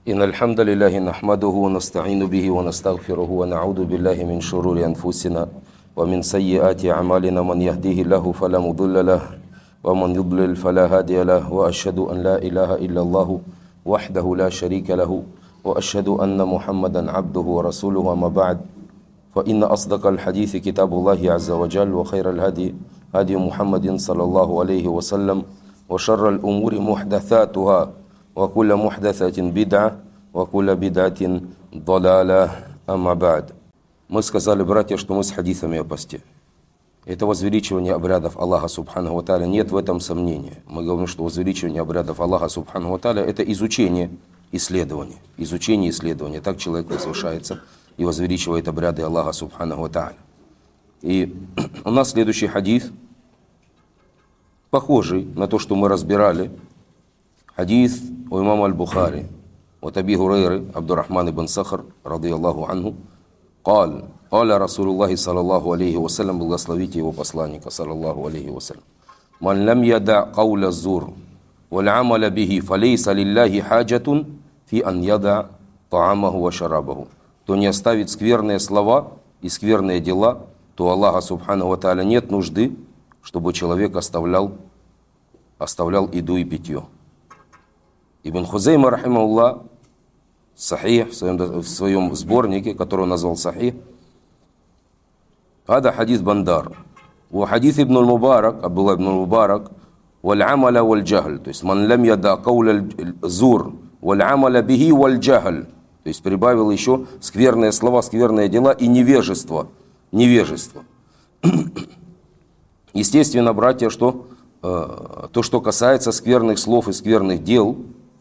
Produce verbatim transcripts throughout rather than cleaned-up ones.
إن الحمد لله نحمده ونستعين به ونستغفره ونعوذ بالله من شرور أنفسنا ومن سيئات أعمالنا من يهديه الله فلا مضل له ومن يضلل فلا هادي له وأشهد أن لا إله إلا الله وحده لا شريك له وأشهد أن محمدا عبده ورسوله. وما بعد فإن أصدق الحديث كتاب الله عز وجل وخير الهدي هدي محمد صلى الله عليه وسلم وشر الأمور محدثاتها وكل محدثة بدعة وكل بدعة ضلالة. أما بعد. Мы сказали, братья, что мы с хадисами о посте. Это возвеличивание обрядов Аллаха Субханаху ва Тааля, нет в этом сомнения. Мы говорим, что возвеличивание обрядов Аллаха Субханаху ва Тааля — это изучение, исследование. Изучение, исследование. Так человек возвышается и возвеличивает обряды Аллаха Субханаху ва Тааля. И у нас следующий хадис, похожий на то, что мы разбирали. Хадис у имама Аль-Бухари от Аби Гурейры Абдуррахман ибн Сахр радийаллаху анху قال قال رسول الله صلى الله عليه وسلم, благословите его посланника саллаллаху алейхи вассалям: من لم يدع قول الزور والعمل به فليس لله حاجة في أن يدع طعامه وشرابه. Кто не оставит скверные слова и скверные дела, то Аллаха Субханаху ва Тааля нет нужды, чтобы человек оставлял, оставлял еду и питье. Ибн Хузейма рахимахуллах Сахих в своем, в своем сборнике, который он назвал Сахих, هذا حديث بندار وحديث ابن المبارك عبد الله ибн المبارك والعمل والجهل, то есть من لم يدع قول الزور والعمل به والجهل, то есть прибавил еще скверные слова, скверные дела и невежество, невежество. Естественно, братья, что э, то, что касается скверных слов и скверных дел,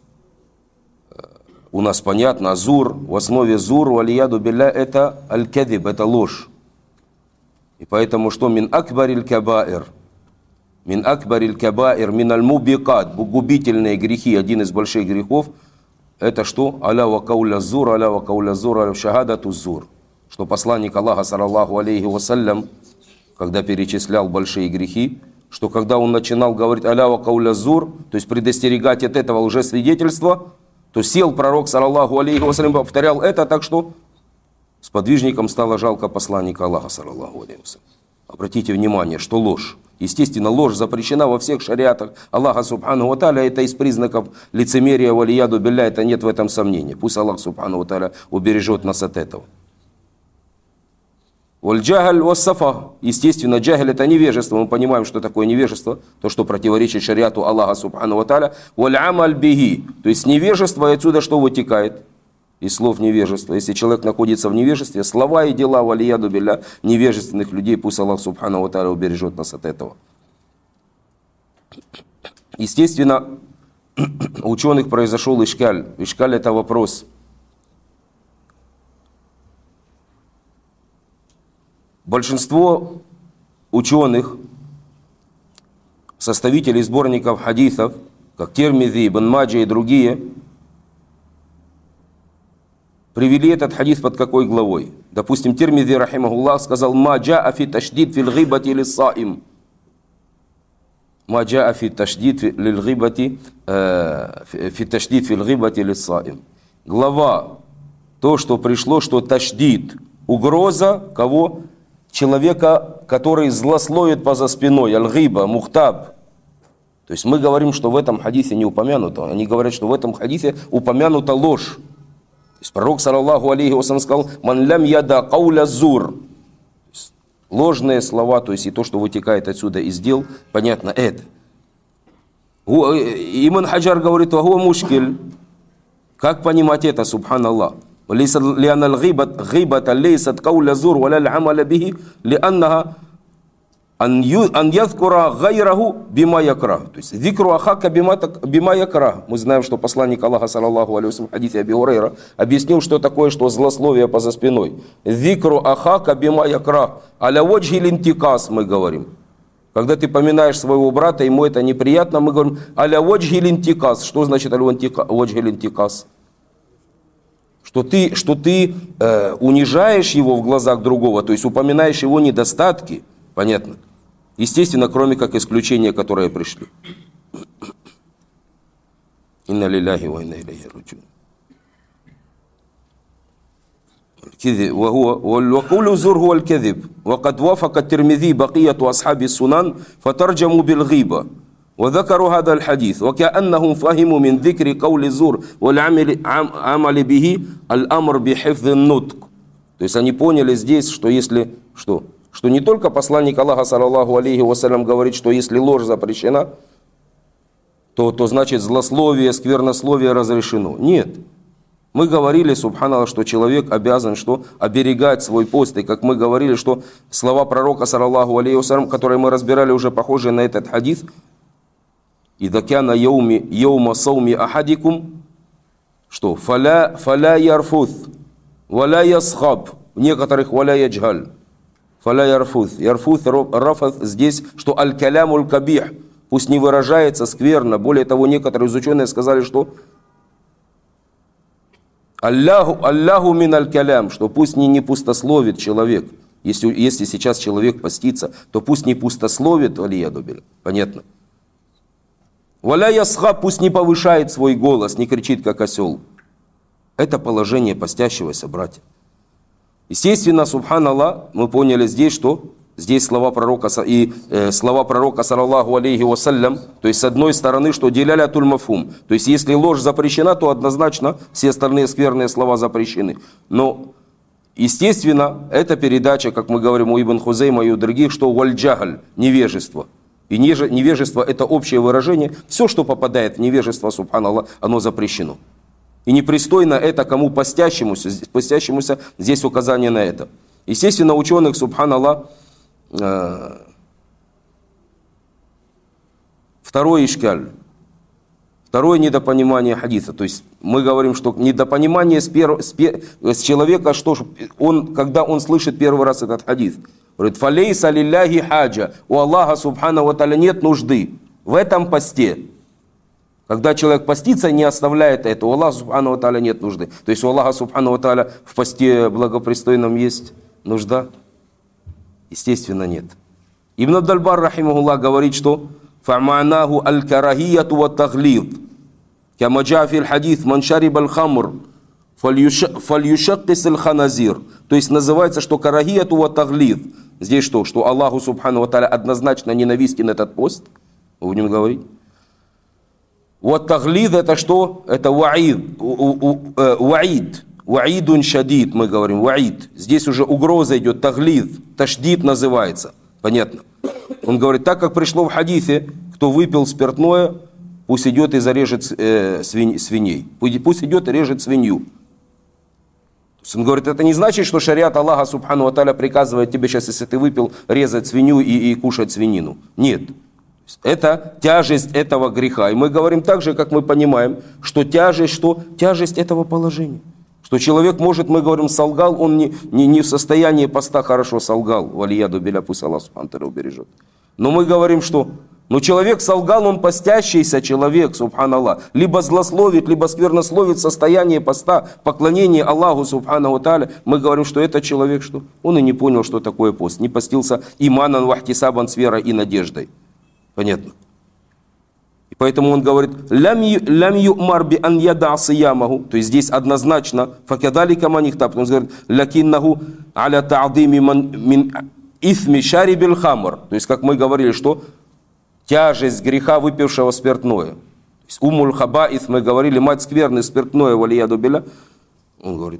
у нас понятно, азур, в основе зур, валияду билля, это аль-кадиб, это ложь. И поэтому что? Мин акбариль кабаир, мин акбариль кабаир, мин аль-мубикат, губительные грехи, один из больших грехов, это что? Аля ва кауля зур, аля ва кауля зур, аля шахадату зур. Что посланник Аллаха, саллаллаху алейхи вассалям, когда перечислял большие грехи, что когда он начинал говорить аля ва кауля зур, то есть предостерегать от этого лжесвидетельства, то сел пророк, саллаллаху алейхи вассалям, повторял это, так что сподвижникам стало жалко посланника Аллаха, саллаллаху алейхи вассалям. Обратите внимание, что ложь. Естественно, ложь запрещена во всех шариатах Аллаха Субханаху ва Тааля. Это из признаков лицемерия, валияду билля, это нет в этом сомнения. Пусть Аллах Субханаху ва Тааля убережет нас от этого. Валь-джахаль вассафа. Естественно, джахаль — это невежество. Мы понимаем, что такое невежество, то, что противоречит шариату Аллаха Субханаху ва Тааля. Валь-амаль биги. То есть невежество, и отсюда что вытекает? Из слов невежества. Если человек находится в невежестве, слова и дела, валияду билля, невежественных людей, пусть Аллах Субханаху ва Тааля убережет нас от этого. Естественно, у ученых произошел ишкаль. Ишкаль — это вопрос. Большинство ученых, составителей сборников хадисов, как Тирмизи, Ибн Маджа и другие, привели этот хадис под какой главой? Допустим, Тирмизи, рахимахуллах, сказал: «Ма джаа фи ташдид фил гибати лиссаим». «Ма джаа фи ташдид фил гибати фи ташдид фил гибати лиссаим». Глава, то, что пришло, что ташдид, угроза кого? Человека, который злословит поза спиной, аль-гиба, мухтаб. То есть мы говорим, что в этом хадисе не упомянуто. Они говорят, что в этом хадисе упомянута ложь. То есть пророк, саллаллаху алейхи вассалям, сказал: «Ман лям яда кауля зур». Ложные слова, то есть и то, что вытекает отсюда из дел, понятно, это. Ибн Хаджар говорит: «Вахуа мушкиль». Как понимать это, субханаллах? لأن الغيبة غيبة ليست قول زور ولا العمل به لأنها أن يذكر غيره بما يكره. То есть ذكر أخاك بما يكره. Мы знаем, что посланник Аллаха, саллаллаху алейхи вассалям, в хадисе Аби Гурейра объяснил, что такое, что злословие поза спиной. ذكر أخاك بما يكره. على وجه الانتقاص мы говорим. Когда ты поминаешь своего брата, ему это неприятно, мы говорим على وجه الانتقاص. Что значит على وجه الانتقاص? Что ты, что ты э, унижаешь его в глазах другого, то есть упоминаешь его недостатки, понятно? Естественно, кроме как исключения, которые пришли. Инна лилляхи ва инна илейхи раджиун. وقول الزور هو الكذب وقد وافق الترمذي بقية أصحاب السنن فترجموا بالغيبة وذكروا هذا الحديث وكأنهم فهموا من ذكر قول الزور والعمل عمل به الأمر بحفظ النطق. То есть они поняли здесь, что если что, что не только посланник Аллаха саллаллаху алейхи вассалям говорит, что если ложь запрещена, то, то значит злословие, сквернословие разрешено. Нет. Мы говорили, субханаллах, что человек обязан что? Оберегать свой пост. И как мы говорили, что слова пророка, саллаллаху алейхи вассалям, которые мы разбирали, уже похожи на этот хадис. «Ида кяна яуми яума сауми ахадикум», что «фаля, фаля ярфуth, валя ясхаб», в некоторых «валя яджгаль». «Фаля ярфуth». Ярфуth, рафат здесь, что «аль-калямуль кабих», пусть не выражается скверно. Более того, некоторые из ученых сказали, что Аллаху, Аллаху мин аль-калям, что пусть не, не пустословит человек. Если, если сейчас человек постится, то пусть не пустословит, валиядубиль. Понятно? Валя ясхаб, пусть не повышает свой голос, не кричит, как осел. Это положение постящегося, братья. Естественно, субханаллах, мы поняли здесь, что здесь слова пророка и э, слова пророка, саллаллаху алейхи вассалям, то есть с одной стороны, что деляля туль-мафум, то есть если ложь запрещена, то однозначно все остальные скверные слова запрещены. Но, естественно, эта передача, как мы говорим у Ибн Хузейма и у других, что валь-джагль, невежество. И невежество это общее выражение, все, что попадает в невежество, субханаллах, оно запрещено. И непристойно это кому постящемуся, постящемуся здесь указание на это. Естественно, ученых, субханаллах, второй ишкаль, второе недопонимание хадиса. То есть мы говорим, что недопонимание с, перв, с, пер, с человека, что он, когда он слышит первый раз этот хадис. Говорит, фалейса лилляхи хаджа, у Аллаха субхана ва тааля нет нужды в этом посте. Когда человек постится, не оставляет это, у Аллаха субхана ва тааля нет нужды. То есть у Аллаха субхана ва тааля в посте благопристойном есть нужда? Естественно, нет. Ибн Абдаль-Бар, рахимахуллах, говорит, что фаманаху аль-карахияту ва таглид. Кама джа фи аль-хадис ман шариба аль-хамр фальюшаккис аль-ханазир. То есть называется, что карахияту ва таглид. Здесь что? Что Аллаху субхану ва тааля однозначно ненавистен этот пост. Мы будем говорить. Ва таглид это что? Это ваид. Ваид. Ваидун шадид, мы говорим, ваид. Здесь уже угроза идет, таглид, ташдид называется. Понятно? Он говорит, так как пришло в хадисе, кто выпил спиртное, пусть идет и зарежет э, свинь, свиней. Пусть идет и режет свинью. То есть он говорит, это не значит, что шариат Аллаха субхану ва тааля приказывает тебе сейчас, если ты выпил, резать свинью и, и кушать свинину. Нет. Это тяжесть этого греха. И мы говорим так же, как мы понимаем, что тяжесть, что тяжесть этого положения. Что человек может, мы говорим, солгал, он не, не, не в состоянии поста хорошо солгал. Валияду биля, пусть Аллах субхану ва тааля убережет. Но мы говорим, что ну, человек солгал, он постящийся человек, субханаллах. Либо злословит, либо сквернословит состояние поста, поклонение Аллаху субхану ва тааля. Мы говорим, что этот человек, что он и не понял, что такое пост. Не постился иманан вахтисабан с верой и надеждой. Понятно? И поэтому он говорит, лям юмар би ан яда сиямаху, то есть здесь однозначно, факядалика манихтаб, он говорит, лякиннаху аля та'дими мин ифми шарибил хамр, то есть как мы говорили, что тяжесть греха выпившего спиртное. То есть умуль хабаith, мы говорили, мать скверны, спиртное, валияду биля, он говорит,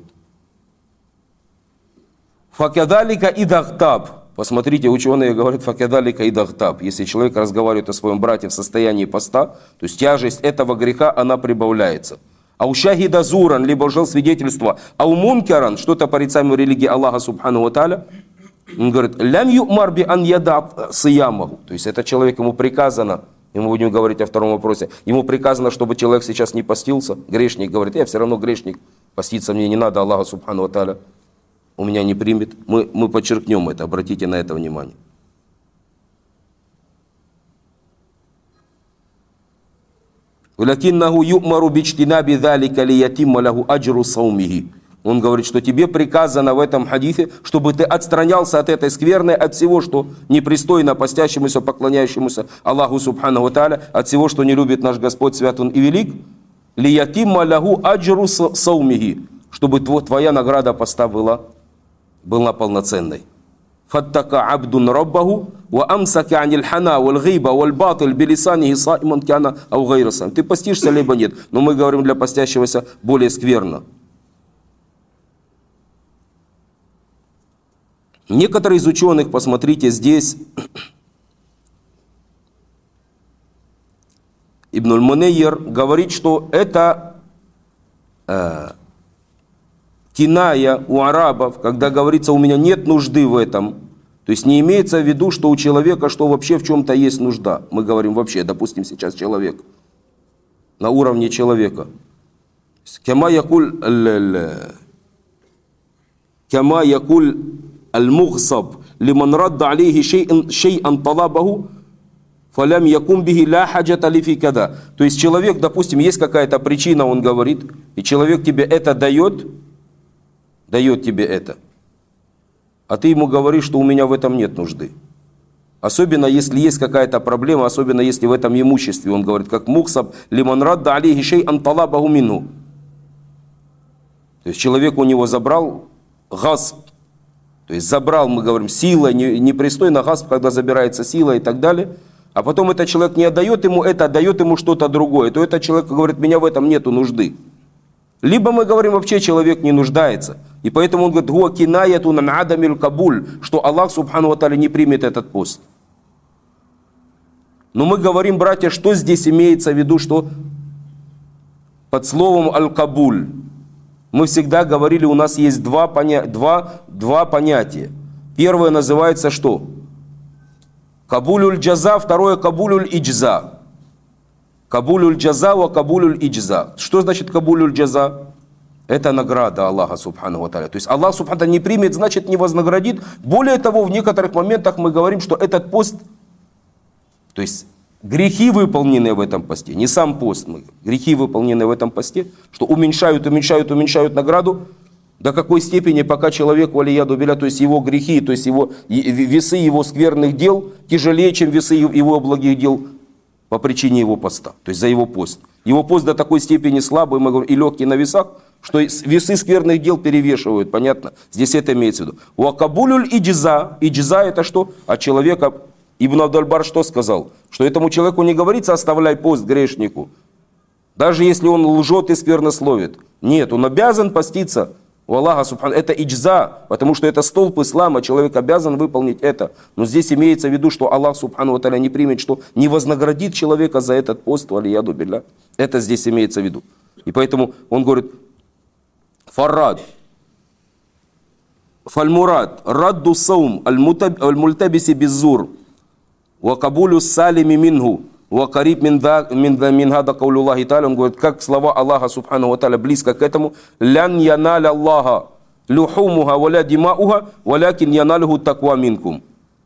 факядалика идахтаб. Посмотрите, ученые говорят, факядалика и дахтаб. Если человек разговаривает о своем брате в состоянии поста, то есть тяжесть этого греха, она прибавляется. А у шахида зуран, либо лжесвидетельства, а у мункаран, что-то порицаемое религии Аллаха субхану ва тааля, он говорит, лям юмар би ан яда сиямаху. То есть это человек, ему приказано, и мы будем говорить о втором вопросе, ему приказано, чтобы человек сейчас не постился. Грешник говорит, я все равно грешник, поститься мне не надо, Аллаха субхану ва тааля у меня не примет. Мы, мы подчеркнем это, обратите на это внимание. Он говорит, что тебе приказано в этом хадисе, чтобы ты отстранялся от этой скверны, от всего, что непристойно постящемуся, поклоняющемуся Аллаху субхану ва тааля, от всего, что не любит наш Господь, свят Он и велик. Лиятимма лаху аджру саумихи. чтобы твоя награда поста была, была полноценной. Фаттака абдун раббаху ва амсака аниль хана валь гиба валь батил билисанихи саиман кяна ау гайрасан. Ты постишься, либо нет. Но мы говорим для постящегося более скверно. Некоторые из ученых, посмотрите, здесь Ибн аль-Мунайер говорит, что это э, киная у арабов, когда говорится, у меня нет нужды в этом. То есть не имеется в виду, что у человека, что вообще в чем-то есть нужда. Мы говорим вообще, допустим, сейчас человек, на уровне человека. Кама якуль кама якуль аль-мухсаб лиман радда алейхи шей'ан талабаху фалям якум бихи ля хаджата ли фи када. То есть человек, допустим, есть какая-то причина, он говорит, и человек тебе это дает, дает тебе это, а ты ему говоришь, что у меня в этом нет нужды. Особенно если есть какая-то проблема, особенно если в этом имуществе, он говорит, как мухсаб лиман радда алейхи шей'ан талабаху минху. То есть человек у него забрал гасб, то есть забрал, мы говорим, силой, непристойно гасб, когда забирается сила и так далее. А потом этот человек не отдает ему это, отдает ему что-то другое. То этот человек говорит, меня в этом нету нужды. Либо мы говорим, вообще человек не нуждается. И поэтому он говорит, гуа кинаяту нан адамиль кабуль, что Аллах субхану ва тааля не примет этот пост. Но мы говорим, братья, что здесь имеется в виду, что под словом аль-кабуль. Мы всегда говорили, у нас есть два, поня... два, два понятия. Первое называется что? Кабулюль джаза, второе кабулюль иджза. Кабулюль джаза ва кабулюль иджза. Что значит кабулюль джаза? Это награда Аллаха субхану ва тааля. То есть Аллах субхану ва тааля не примет, значит не вознаградит. Более того, в некоторых моментах мы говорим, что этот пост, то есть грехи, выполненные в этом посте, не сам пост, мы, грехи, выполненные в этом посте, что уменьшают, уменьшают, уменьшают награду. До какой степени, пока человек, валияду биля, то есть его грехи, то есть его весы его скверных дел тяжелее, чем весы его благих дел по причине его поста, то есть за его пост. Его пост до такой степени слабый, мы говорим, и легкий на весах, что весы скверных дел перевешивают, понятно? Здесь это имеется в виду. Уакабулюль иджза, иджза это что? От человека, Ибн Абдуль-Бар что сказал? Что этому человеку не говорится, оставляй пост грешнику, даже если он лжет и сквернословит. Нет, он обязан поститься. У Аллаха субхану, это иджза, потому что это столб ислама, человек обязан выполнить это. Но здесь имеется в виду, что Аллах субхану ва тааля не примет, что не вознаградит человека за этот пост, валияду билля. Это здесь имеется в виду. И поэтому он говорит, фаррад, фальмурад, радду саум, аль-мультабиси беззур, ва кабулю салими минху. Вакариб минхада каулюллахи тааля, он говорит, как слова Аллаха субхану ва тааля близко к этому. Лян яналя Аллаха люхумуха валя димауха валякин яналюху таква минкум.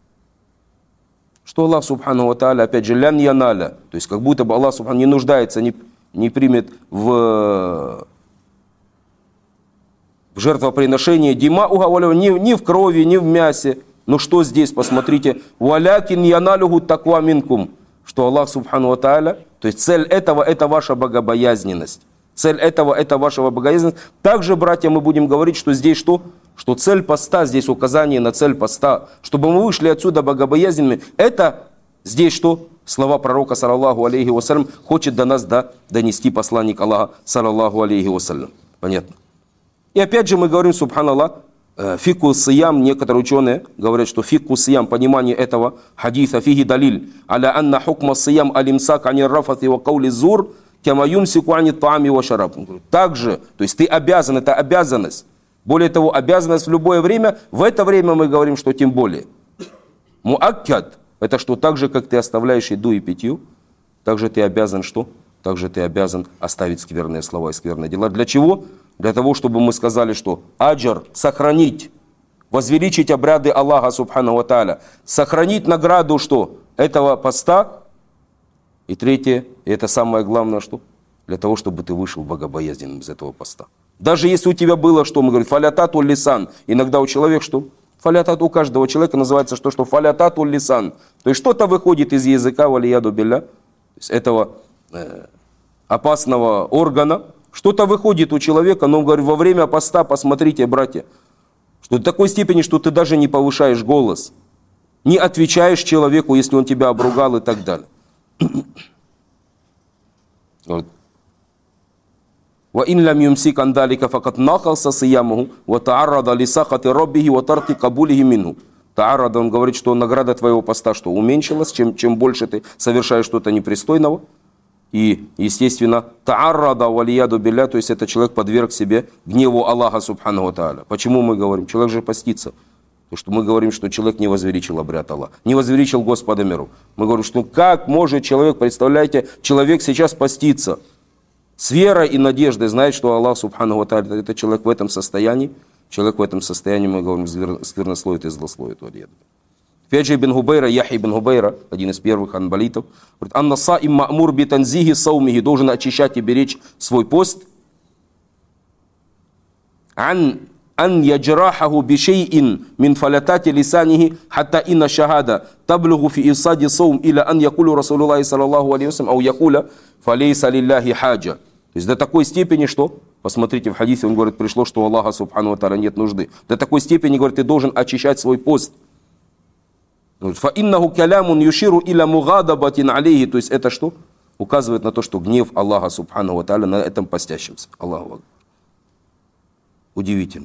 Что Аллах субхану ва тааля, опять же, лян яналя, то есть как будто бы Аллах субхану не нуждается, не, не примет в, в жертвоприношение димауха валя, ни, ни в крови, ни в мясе. Ну что здесь, посмотрите, валякин яналюху таква минкум. Что Аллах субхану ва тааля, то есть цель этого это ваша богобоязненность. Цель этого это ваша богобоязненность. Также, братья, мы будем говорить, что здесь что? Что цель поста, здесь указание на цель поста. Чтобы мы вышли отсюда богобоязненными. Это здесь что? Слова пророка, саллаллаху алейхи вассалям, хочет до нас да, донести посланник Аллаха, саллаллаху алейхи вассалям. Понятно? И опять же мы говорим, субханаллах, фикку сиям, некоторые ученые говорят, что фикку сиям, понимание этого хадиса, фиги далиль, аля анна хукма сиям алимсак ани рафати ва каули зур, кама юмсику ани таами ва шараб. Также, то есть ты обязан, это обязанность. Более того, обязанность в любое время, в это время мы говорим, что тем более. Муаккад, это что, так же, как ты оставляешь еду и питью, также ты обязан что? Также ты обязан оставить скверные слова и скверные дела. Для чего? Для того, чтобы мы сказали, что аджар, сохранить, возвеличить обряды Аллаха субхану ва тааля, сохранить награду что? Этого поста. И третье, и это самое главное, что? Для того, чтобы ты вышел богобоязненным из этого поста. Даже если у тебя было, что мы говорим, фалятату лисан, иногда у человека что? Фалятат у каждого человека называется что? Что фалятату лисан. То есть что-то выходит из языка, валияду билля, из этого э, опасного органа, Что-то выходит у человека, но он говорит, во время поста, посмотрите, братья, что до такой степени, что ты даже не повышаешь голос, не отвечаешь человеку, если он тебя обругал и так далее. وَإِنْ لَمْ يُمْسِكْ عَنْ ذَلِكَ فَقَدْ نَقَصَ صِيَامُهُ وَتَعَرَّضَ لِسَخَطِ رَبِّهِ وَتَرْكِ قَبُولِهِ مِنْهُ. Таарад, он говорит, что награда твоего поста что уменьшилась, чем, чем больше ты совершаешь что-то непристойного. И, естественно, тааррада валияду билля, то есть это человек подверг себе гневу Аллаха субхану ва тааля. Почему мы говорим? Человек же постится. Потому что мы говорим, что человек не возвеличил обряд Аллаха, не возвеличил Господа миров. Мы говорим, что как может человек, представляете, человек сейчас постится с верой и надеждой, знает, что Аллах субхану ва тааля, это человек в этом состоянии. Человек в этом состоянии, мы говорим, сквернословит и злословит. Опять же, Ибн Губейра, Яхья ибн Губейра, один из первых анбалитов, говорит, «Анна саим ма'мур би танзихи саумихи», должен очищать и беречь свой пост. «Ан ан яджрахаху би шей'ин мин фалатати лисанихи, хатта инна шахада таблугу фи ифсади саум, иля ан якулу Расулуллахи саллаллаху алейхи вассалям, ау якуля фалейса лилляхи хаджа». То есть до такой степени, что, посмотрите в хадисе, он говорит, пришло, что у Аллаха субхану ва тааля нет нужды. До такой степени, говорит, ты должен очищать свой пост. فَإِنَّهُ كَلَامٌ يُشِيرُ إِلَى مُغَادَبَةٍ عَلَيْهِ. То есть это что? Указывает на то, что гнев Аллаха субхану ва тааля на этом постящемся. Аллаху. Удивительно.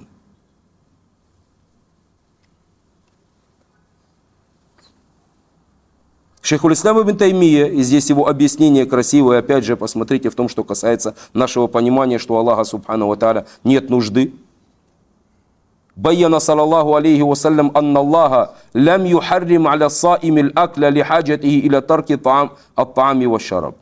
Шейхуль Ислам ибн Таймия, и здесь его объяснение красивое, опять же, посмотрите в том, что касается нашего понимания, что Аллаха субхану ва тааля нет нужды. Баяна саллаллаху алейхи вассалям анна Аллаха лям юхаррим аля саими л-акля ли хаджатихи иля тарки ат-таами ва шараб.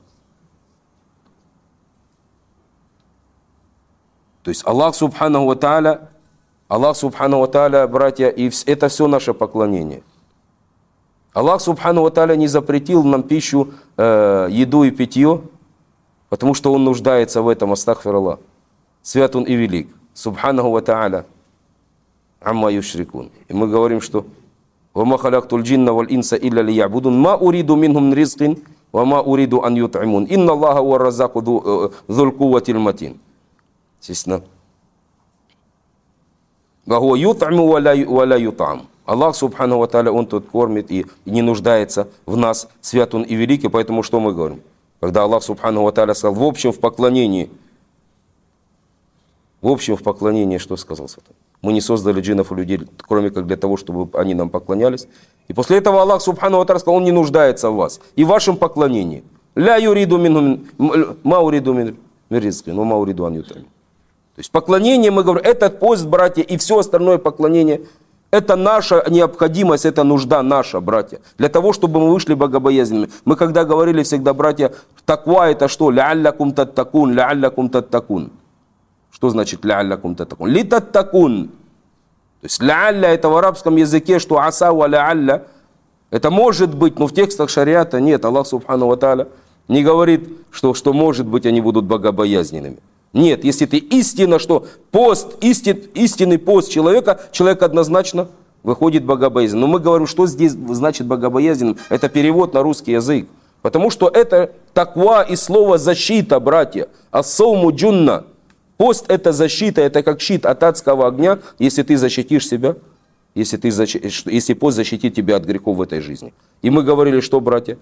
То есть Аллах субхану ва тааля, Аллах субхану ва тааля, братья, и это все наше поклонение. Аллах субхану ва тааля не запретил нам пищу, э, еду и питье, потому что Он нуждается в этом, астагфируллах. Свят Он и велик. Субхану ва тааля. Амма юшрикун. И мы говорим, что «Вама халактул джинна валь инса илля ли ябудун, ма уриду минхум ризкин, вама уриду ан ют'имун, инна Аллаха уа разаку dhul кувватил матин». Естественно. «Вахуа ют'иму ва ла ют'ам». Аллах субхану ва тааля, Он тут кормит и не нуждается в нас, свят Он и великий, поэтому что мы говорим? Когда Аллах субхану ва тааля сказал, в общем в поклонении, в общем в поклонении, что сказал Святой? Мы не создали джиннов и людей, кроме как для того, чтобы они нам поклонялись. И после этого Аллах субхану ва тааля сказал, Он не нуждается в вас и в вашем поклонении. Ля юриду мин ма уриду мин ризкин, ва ма уриду ан ют'им. То есть поклонение, мы говорим, этот пост, братья, и все остальное поклонение, это наша необходимость, это нужда наша, братья. Для того, чтобы мы вышли богобоязненными. Мы когда говорили всегда, братья, таква это что? Ля-аллякум таттакун, ля-аллякум таттакун. Что значит ля-аллякум таттакун? Ли таттакун. То есть ля-алля это в арабском языке, что аса ва ля-алля. Это может быть, но в текстах шариата нет. Аллах субхану ва тааля не говорит, что, что может быть они будут богобоязненными. Нет, если ты истинно, что пост, истин, истинный пост человека, человек однозначно выходит богобоязненным. Но мы говорим, что здесь значит богобоязненным. Это перевод на русский язык. Потому что это таква и слово защита, братья. Ас-сауму джунна. Пост это защита, это как щит от адского огня, если ты защитишь себя, если, ты защитишь, если пост защитит тебя от грехов в этой жизни. И мы говорили, что, братья?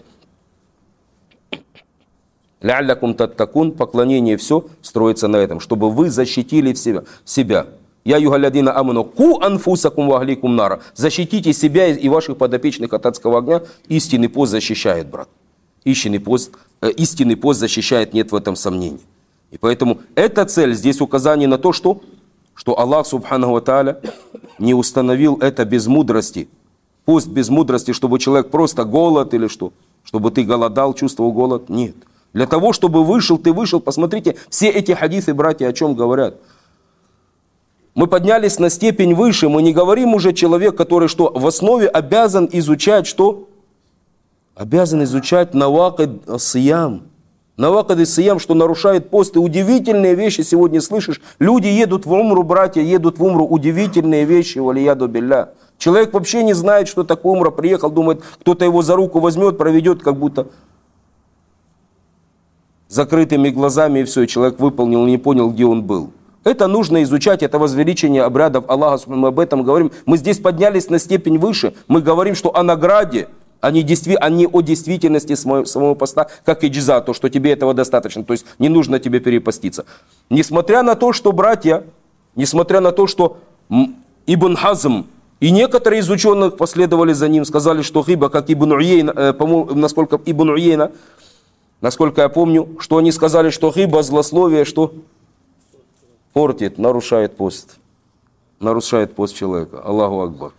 Ля-аллякум таттакун, поклонение все строится на этом, чтобы вы защитили себя. себя. Я югалядина аману ку анфусакум вагликум нара. Защитите себя и ваших подопечных от адского огня. Истинный пост защищает, брат. Истинный пост, э, истинный пост защищает, нет в этом сомнений. И поэтому эта цель, здесь указание на то, что, что Аллах субхану ва тааля не установил это без мудрости. Пост без мудрости, чтобы человек просто голод или что? Чтобы ты голодал, чувствовал голод? Нет. Для того, чтобы вышел, ты вышел, посмотрите, все эти хадисы, братья, о чем говорят. Мы поднялись на степень выше, мы не говорим уже человек, который что, в основе обязан изучать что? Обязан изучать навакид сиям. Навакид сиям, что нарушает пост. И удивительные вещи сегодня слышишь. Люди едут в умру, братья, едут в умру, удивительные вещи, валияду билля. Человек вообще не знает, что такое умра, приехал, думает, кто-то его за руку возьмет, проведет, как будто... закрытыми глазами, и все, и человек выполнил, не понял, где он был. Это нужно изучать, это возвеличение обрядов Аллаха, мы об этом говорим. Мы здесь поднялись на степень выше, мы говорим, что о награде, а не, действи, а не о действительности самого, самого поста, как и джиза, то, что тебе этого достаточно, то есть не нужно тебе перепоститься. Несмотря на то, что братья, несмотря на то, что Ибн Хазм и некоторые из ученых последовали за ним, сказали, что гиба, как Ибн Уейна, э, по-моему, насколько Ибн Уейна, насколько я помню, что они сказали, что гиба, злословие, что портит, нарушает пост. Нарушает пост человека. Аллаху Акбар.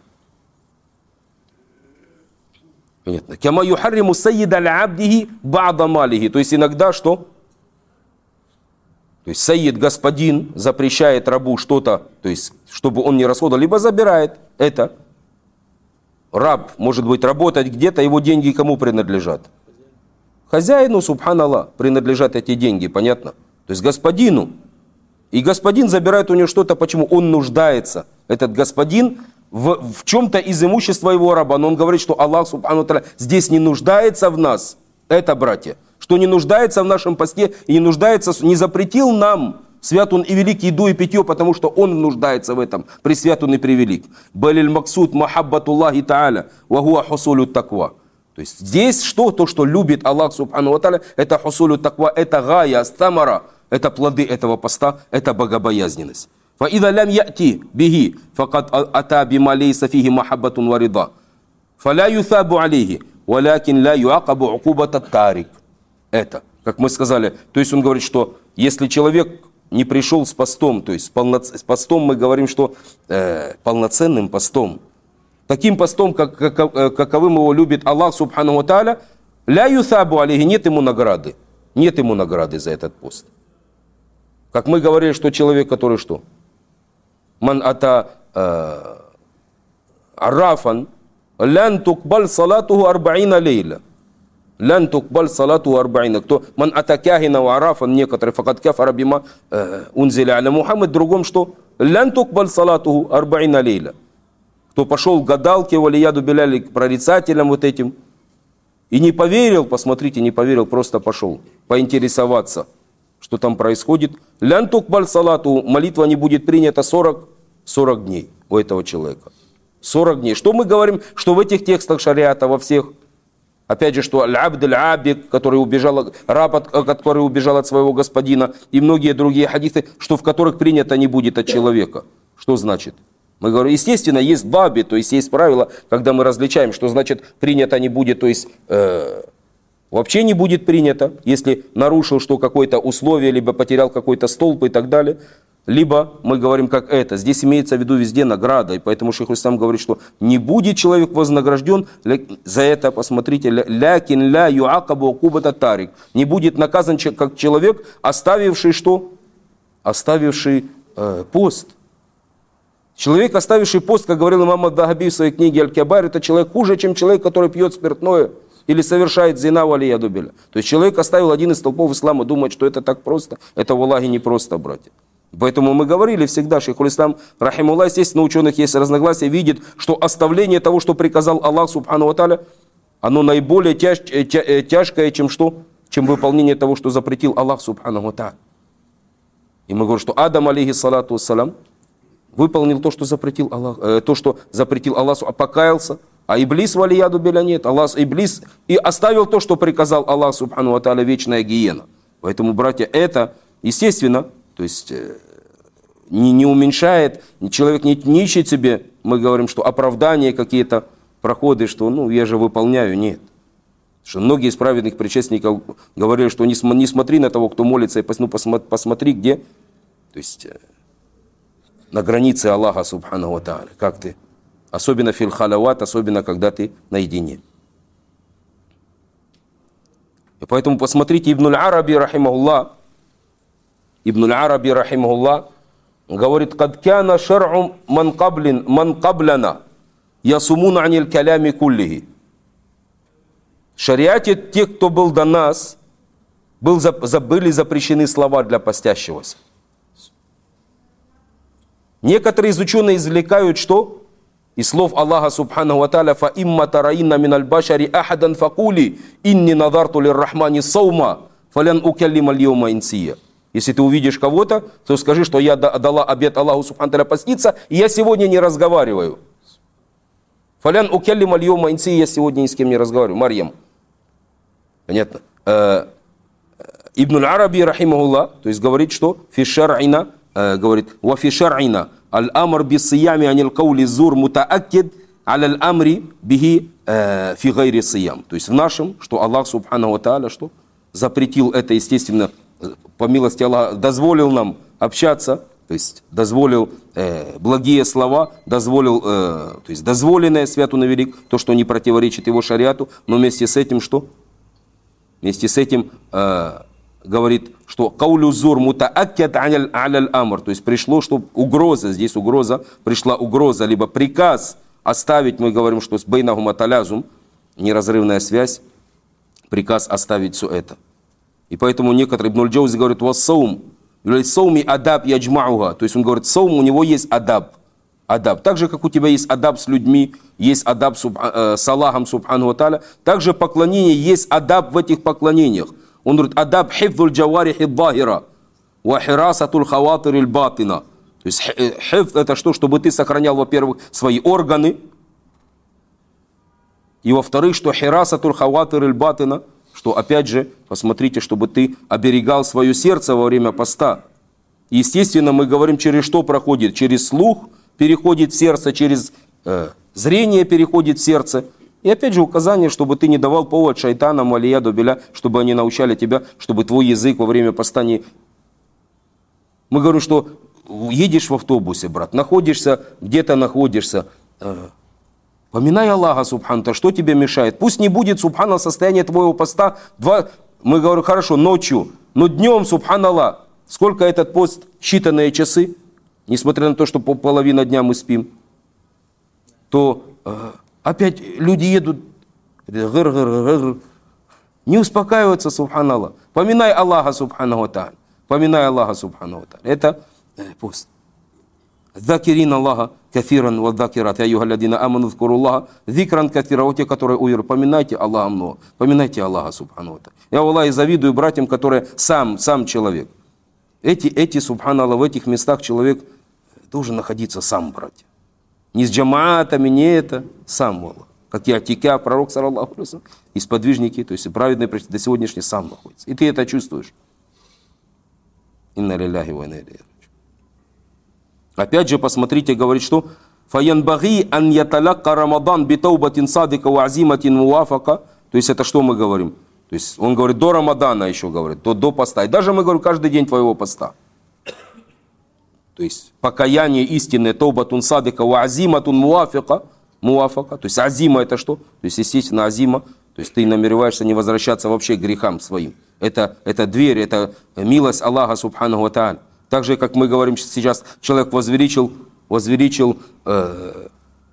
Понятно. Кама юхарриму сайид аль-абдихи ба'да малихи. То есть иногда что? То есть сайид, господин, запрещает рабу что-то, то есть чтобы он не расходовал, либо забирает это. Раб может быть работать где-то, его деньги кому принадлежат? Хозяину, субханаллах, принадлежат эти деньги, понятно? То есть господину. И господин забирает у него что-то, почему? Он нуждается. Этот господин в, в чем-то из имущества его раба. Но он говорит, что Аллах, субхану та'аля, здесь не нуждается в нас. Это, братья. Что не нуждается в нашем посте и не нуждается, не запретил нам, свят он и велик, еду и питье, потому что он нуждается в этом. Пресвят он и превелик. Балиль максуд махаббатуллахи та'аля, вахуа хусулю таква. То есть здесь что? То, что любит Аллах, субхану та'аля, это хусулю таква, это гая, стамара. Это плоды этого поста, это богобоязненность. فَإِذَا لَمْ يَأْتِ بِهِ فَقَدْ أَتَى بِمَا لَيْسَ فِيهِ مَحَبَّةٌ وَرِضَى فَلَا يُثَابُ عَلَيْهِ وَلَكِنْ لَا يُعَقَبُ عُقُوبَةَ التَّارِكِ. Это, как мы сказали, то есть он говорит, что если человек не пришел с постом, то есть с постом мы говорим, что э, полноценным постом, таким постом, как, как, каковым его любит Аллах, субхану ва тааля, ля юсабу алейхи, нет ему награды, нет ему награды за этот пост. Как мы говорили, что человек, который что? Ман ата аррафан, лян тукбаль салатуху арбаина лейля. Лян тукбаль салатуху арбаина. Кто? Ман ата кяхина ва аррафан, некоторые, факат кафара бима унзиля аля Мухаммад. В другом что? Лян тукбаль салатуху арбаина лейля. Кто пошел к гадалке, валияду биляли, к прорицателям вот этим, и не поверил, посмотрите, не поверил, просто пошел поинтересоваться, что там происходит. Лян тукбаль салату, молитва не будет принята сорок, сорок дней у этого человека. сорок дней. Что мы говорим, что в этих текстах шариата, во всех, опять же, что аль-абд аль-абик, который убежал, раб, который убежал от своего господина, и многие другие хадисы, что в которых принято не будет от человека. Что значит? Мы говорим, естественно, есть баби, то есть есть правила, когда мы различаем, что значит принято не будет, то есть э, вообще не будет принято, если нарушил что какое-то условие, либо потерял какой-то столб и так далее. Либо мы говорим как это. Здесь имеется в виду везде награда, и поэтому шейх ислам говорит, что не будет человек вознагражден за это, посмотрите, лякин ля юакабу акубата тарик. Не будет наказан как человек, оставивший что? Оставивший э, пост. Человек, оставивший пост, как говорил имам ад-Дахаби в своей книге Аль-Кабайр, это человек хуже, чем человек, который пьет спиртное или совершает зина валияду билля. То есть человек оставил один из столпов ислама, думает, что это так просто. Это в Аллахе не просто, братья. Поэтому мы говорили всегда, шейхуль ислам, рахимуллах, естественно, у ученых есть разногласия, видит, что оставление того, что приказал Аллах, субхану ва тааля, оно наиболее тяж, тя, тяжкое, чем что? Чем выполнение того, что запретил Аллах, субхану ва тааля. И мы говорим, что Адам, алейхиссалату вассалам, выполнил то, что запретил Аллах, э, то, что запретил Аллаху, а покаялся. А Иблис, валияду биля, нет. Аллах, Иблис, и оставил то, что приказал Аллах, субхану ва тааля, вечная гиена. Поэтому, братья, это, естественно, то есть э, не, не уменьшает, человек не, не ищет себе, мы говорим, что оправдания какие-то, проходы, что, ну, я же выполняю, нет. Что многие из праведных предшественников говорили, что не, не смотри на того, кто молится, и ну, посмотри, посмотри, где, то есть... Э, на границе Аллаха, субхану ва тааля. Как ты? Особенно фил халават, особенно когда ты наедине. И поэтому посмотрите, Ибн аль-Араби, рахимахуллах, Ибн аль-Араби, рахимахуллах, говорит, «Кад кяна шар'у ман каблин, ман кабляна, ясумуна аниль калями куллихи». В шариате тех, кто был до нас, был, были запрещены слова для постящегося. Некоторые из ученых извлекают, что? Из слов Аллаха субхану ва тааля, «Фа имма тараинна мин аль-башари ахадан факули, инни надарту лир-рахмани саума, фалян укаллима аль-йаума инсия. Если ты увидишь кого-то, то скажи, что я дала обет Аллаху субхану тааля поститься, и я сегодня не разговариваю. Фалян укаллима аль-йаума инсия, я сегодня ни с кем не разговариваю. Марьям. Понятно? Ибн аль-Араби, рахимахуллах, то есть говорит, что фи шар'ина, говорит, ва фи шар'ина аль-амр бис-сиями анил каули зур мутааккид аля аль-амри бихи фи гайри сиям. То есть в нашем, что Аллах субхану тааля, что запретил это, естественно, по милости Аллаха, дозволил нам общаться, то есть дозволил э, благие слова, дозволил, э, то есть дозволенное святу велик, то, что не противоречит его шариату, но вместе с этим что? Вместе с этим э, говорит, что каулю зур мутааккид аля аль-амр, то есть пришло, что угроза, здесь угроза, пришла угроза, либо приказ оставить, мы говорим, что с бейнахума талязум, неразрывная связь, приказ оставить все это. И поэтому некоторые, Ибн аль-Джаузи говорят, «Вассаум», «Сауми адаб яджмауга», то есть он говорит, саум, у него есть адаб, адаб. Так же, как у тебя есть адаб с людьми, есть адаб с э, Аллахом, субхану ва тааля, также поклонение, есть адаб в этих поклонениях. Он говорит, адаб хифдуль джаварихи дахира, ва хирасатуль хаватириль батина. То есть хифд это что? Чтобы ты сохранял, во-первых, свои органы, и во-вторых, что хирасатуль хаватириль батина, что, опять же, посмотрите, чтобы ты оберегал свое сердце во время поста. И, естественно, мы говорим, через что проходит? Через слух переходит в сердце, через э, зрение переходит в сердце. И, опять же, указание, чтобы ты не давал повод шайтанам, алияду биля, чтобы они научали тебя, чтобы твой язык во время поста не... Мы говорим, что едешь в автобусе, брат, находишься, где-то находишься... Э, Поминай Аллаха, субхану, что тебе мешает? Пусть не будет, субхана, состояние твоего поста. Два, мы говорим, хорошо, ночью, но днем, субханаллах, сколько этот пост? Считанные часы, несмотря на то, что половина дня мы спим, то э, опять люди едут, гыр, гыр, гыр, не успокаиваются, субханаллах. Поминай Аллаха, субхану тааля. Поминай Аллаха, субхану тааля. Это э, пост. Закирин Аллаха кафиран ва закират, я югалядина аману зкуру Аллаха, зикран кафира, вот те, которые уверуют, поминайте Аллаха много, поминайте Аллаха, субхану ва тааля. Я, Аллах, завидую братьям, которые сам, сам человек. Эти, эти, субханаллах, в этих местах человек должен находиться сам, братья. Не с джамаатами, не это, сам, Аллах. Как и Атика, пророк, саллаллаху алейхи ва саллям, и сподвижники, то есть праведные до сегодняшнего сам находится. И ты это чувствуешь. Инна лилляхи ва инна илейхи раджиун. Опять же, посмотрите, говорит, что «Фаянбаги ан яталакка Рамадан битаубатин садика ва азиматин муафака». То есть это что мы говорим? То есть он говорит, до Рамадана еще говорит, до, до поста. И даже мы говорим, каждый день твоего поста. То есть покаяние истинное, таубатун садика ва азиматун муафака. Муафака. То есть азима это что? То есть, естественно, азима. То есть ты намереваешься не возвращаться вообще к грехам своим. Это, это дверь, это милость Аллаха, субхану ва тааля. Так же, как мы говорим сейчас, человек возвеличил, возвеличил э,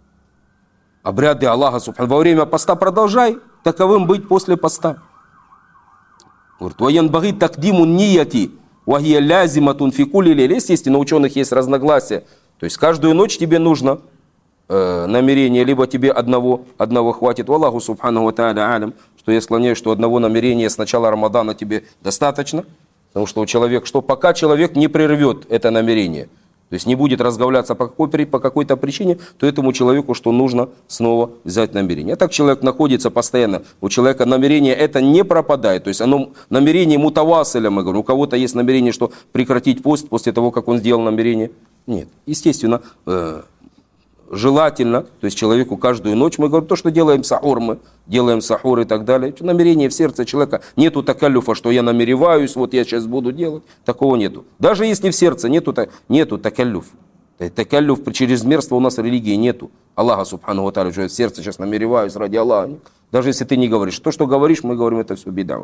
обряды Аллаха, субхану. Во время поста продолжай таковым быть после поста. Говорит, «Ваянбаги такдиму нияти, вахия лязиматун фикули лель». Естественно, у ученых есть разногласия. То есть каждую ночь тебе нужно э, намерение, либо тебе одного, одного хватит. Аллаху субхану ва тааля алям, что я склоняюсь, что одного намерения с начала Рамадана тебе достаточно. Потому что у человека, что пока человек не прервет это намерение, то есть не будет разговляться по, какой, по какой-то причине, то этому человеку что нужно снова взять намерение. А так человек находится постоянно, у человека намерение это не пропадает, то есть оно намерение мутавасиля, мы говорим, у кого-то есть намерение, что прекратить пост после того, как он сделал намерение. Нет, естественно, э, желательно, то есть человеку каждую ночь, мы говорим, то, что делаем сахур, мы делаем сахур и так далее, намерение в сердце человека, нету такалюфа, что я намереваюсь, вот я сейчас буду делать, такого нету. Даже если в сердце нету, нету такалюф. Такалюф, чрезмерства у нас в религии нету. Аллаха, субхану ва тааля, в сердце сейчас намереваюсь ради Аллаха. Даже если ты не говоришь. То, что говоришь, мы говорим, это все беда.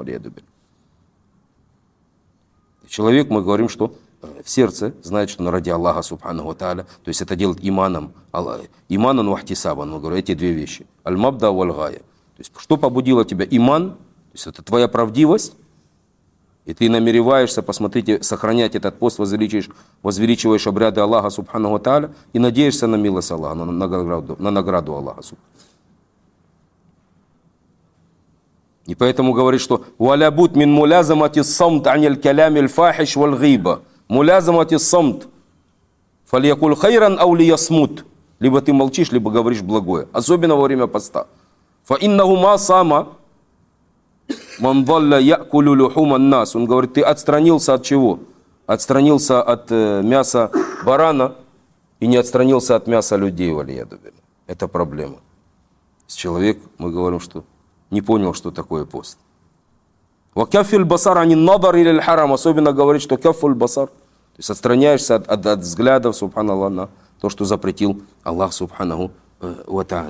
Человек, мы говорим, что в сердце знает, что ради Аллаха, субхану ва тааля, то есть это делает иманом, иманом вахтисабан, мы говорим, эти две вещи, аль-мабда валь-гая. То есть что побудило тебя? Иман, то есть это твоя правдивость, и ты намереваешься, посмотрите, сохранять этот пост, возвеличиваешь, возвеличиваешь обряды Аллаха, субхану ва тааля, и надеешься на милость Аллаха, на награду, на награду Аллаха. И поэтому говорит, что «Валябут мин мулязамати самт аниль калямиль фахиш валь гиба». Мулязамати самт. Фалякуль хайран аули ясмут. Либо ты молчишь, либо говоришь благое. Особенно во время поста. Фа иннаху ма сама ман далля якулю люхуман нас. Он говорит, ты отстранился от чего? Отстранился от э, мяса барана и не отстранился от мяса людей, валияду билля. Это проблема. Человек, мы говорим, что не понял, что такое пост. Ва каффиль басар анин надар или харам. Особенно говорит, что каффуль басар. То есть отстраняешься от, от, от взглядов, субханаллах, на то, что запретил Аллах, субханаху ва та'аля.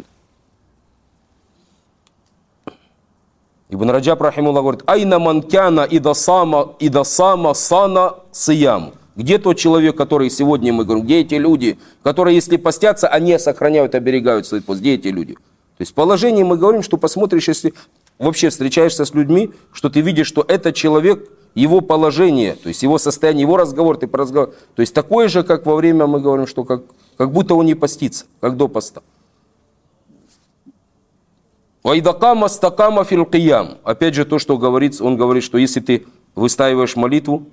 Ибн Раджаб, рахимуллах, говорит, айна ман кяна ида сама, ида сама сана сиям. Где тот человек, который сегодня, мы говорим, где эти люди, которые, если постятся, они сохраняют, оберегают свой пост. Где эти люди? То есть в положении мы говорим, что посмотришь, если вообще встречаешься с людьми, что ты видишь, что этот человек, его положение, то есть его состояние, его разговор, ты по разговору, то есть такое же, как во время, мы говорим, что как, как будто он не постится, как до поста. Вайдакама стакама фил киям. Опять же то, что говорится, он говорит, что если ты выстаиваешь молитву,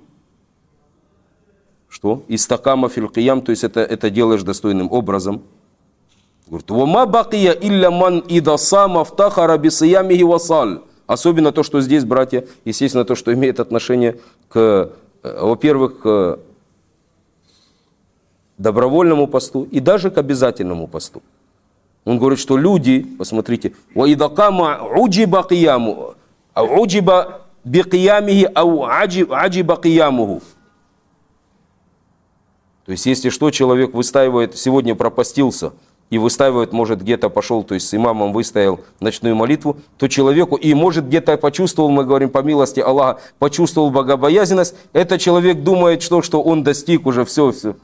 что? Истакама фил киям, то есть это, это делаешь достойным образом. Говорит, вама бакия илля ман идасама втахара бисиямихи васаль. Особенно то, что здесь, братья, естественно, то, что имеет отношение к, во-первых, к добровольному посту и даже к обязательному посту. Он говорит, что люди, посмотрите, وَإِذَا عُجِبَ قِيَامُهُ عُجِبَ بِقِيَامِهِ أَوْ عَجِبَ قِيَامُهُ. То есть, если что, человек выстаивает, сегодня пропастился, и выстаивает, может, где-то пошел, то есть с имамом выстоял ночную молитву, то человеку, и может где-то почувствовал, мы говорим, по милости Аллаха, почувствовал богобоязненность, этот человек думает, что, что он достиг уже все, все.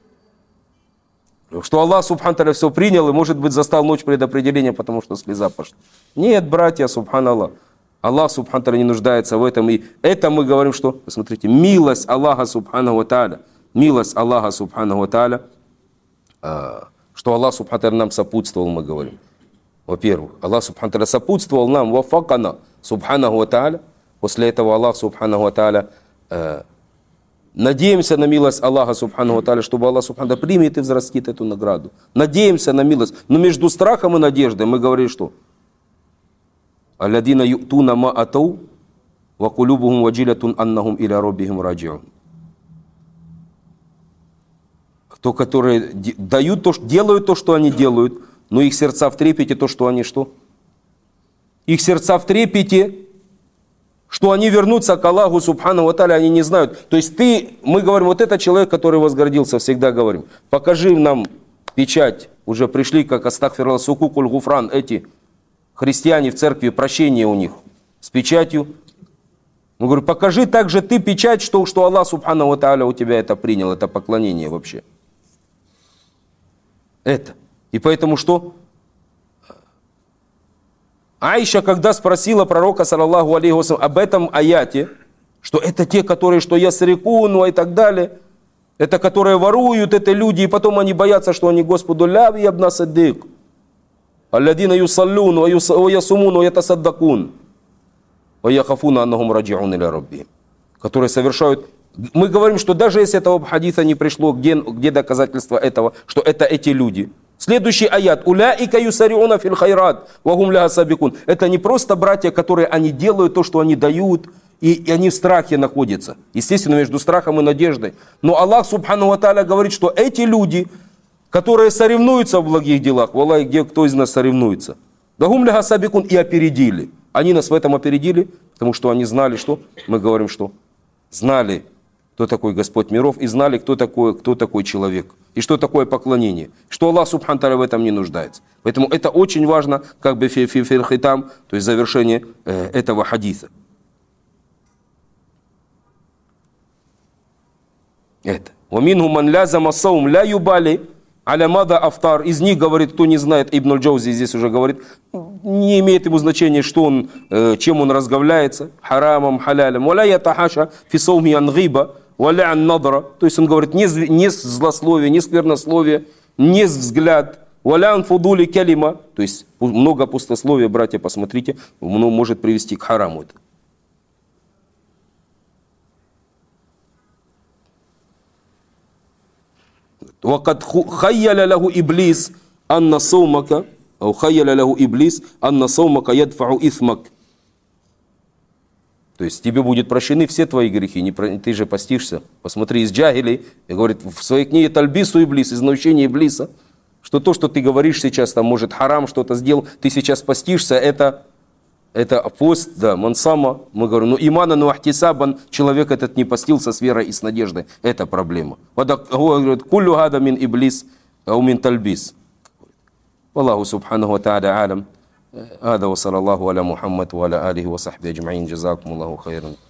Что Аллах, субхан та'аля, все принял, и, может быть, застал ночь предопределения, потому что слеза пошла. Нет, братья, субхан Аллах. Аллах, субхан та'аля, не нуждается в этом. И это мы говорим, что, посмотрите, милость Аллаха, субхану ва та'аля, милость Аллаха, субхану ва та'аля, что Аллах, субхану та'аля, нам сопутствовал, мы говорим. Во-первых, Аллах, субхану та'аля, сопутствовал нам, вафакана, субхану ва та'аля. После этого Аллах, субхану ва та'аля, надеемся на милость Аллаха, субхану ва та'аля, чтобы Аллах, субхану та'аля, примет и взрастит эту награду. Надеемся на милость. Но между страхом и надеждой мы говорим, что «Алладина ю'туна ма атау, ва кулюбухум ваджилятун аннахум иля роббихим раджиун». Кто, которые дают то, делают то, что они делают, но их сердца в трепете, то, что они что? Их сердца в трепете, что они вернутся к Аллаху, субхану ва та'аля, они не знают. То есть ты, мы говорим, вот это человек, который возгордился, всегда говорим, покажи нам печать, уже пришли, как астагфирулла сукукуль гуфран, эти христиане в церкви, прощение у них с печатью. Мы говорим, покажи также ты печать, что, что Аллах, субхану ва та'аля, у тебя это принял, это поклонение вообще. Это. И поэтому что? Аиша, когда спросила пророка, саллаллаху алейхи ва саллям, об этом аяте, что это те, которые, что ясрикуну и так далее, это которые воруют, это люди, и потом они боятся, что они Господу ля ябна саддик, алладина юсаллуну, ва ясумуну, ва ятасаддакун, ва яхафуна аннахум раджиун иля раббихим, которые совершают. Мы говорим, что даже если этого хадиса не пришло, где, где доказательство этого, что это эти люди. Следующий аят. «Уляика юсариуна фил хайрат, вагум ляха сабикун». Это не просто братья, которые они делают то, что они дают, и, и они в страхе находятся. Естественно, между страхом и надеждой. Но Аллах, субхану ва та'аля, говорит, что эти люди, которые соревнуются в благих делах, валлахи, где кто из нас соревнуется, вагум ляха сабикун, и опередили. Они нас в этом опередили, потому что они знали, что? Мы говорим, что? Знали, кто такой Господь миров, и знали, кто такой, кто такой человек, и что такое поклонение, что Аллах, субхану та'аля, в этом не нуждается. Поэтому это очень важно, как бы фи-фи-фи хитам, то есть завершение э, этого хадиса. Это. «Ваминху ман лязама саум ля юбали аля мада афтар». Из них, говорит, кто не знает, Ибн аль-Джаузи здесь уже говорит, не имеет ему значения, что он, э, чем он разговляется, харамом, халялем, валя ятахаша фи саумхи ан гиба, валя ан надра. То есть он говорит, не, не злословие, не сквернословие, не взгляд, Валян фудули калима, то есть много пустословия, братья, посмотрите, может привести к хараму это. وقد خيل له إبليس أن صومك أو خيل له إبليس أن صومك يدفع إثمك. То есть тебе будут прощены все твои грехи, не, ты же постишься. Посмотри, из джахилей, говорит в своей книге Тальбису Иблис, из научения Иблиса, что то, что ты говоришь сейчас, там, может, харам что-то сделал, ты сейчас постишься, это, это пост, да, мансама, мы говорим, ну имана, ну ахтисабан, человек этот не постился с верой и с надеждой, это проблема. Говорит, куллю гада мин Иблис, ау мин Тальбис. Аллаху субханаху ва тааля алям. هذا وصلى الله على محمد وعلى آله وصحبه أجمعين جزاكم الله خيرا.